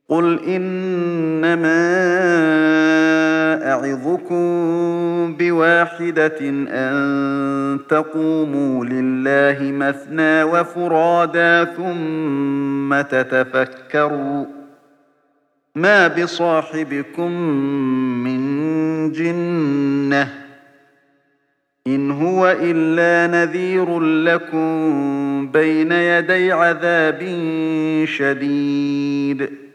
قل إنما أعظكم بواحدة أن تقوموا لله مثنى وفرادا ثم تتفكروا ما بصاحبكم من جنة إن هو إلا نذير لكم بين يدي عذاب شديد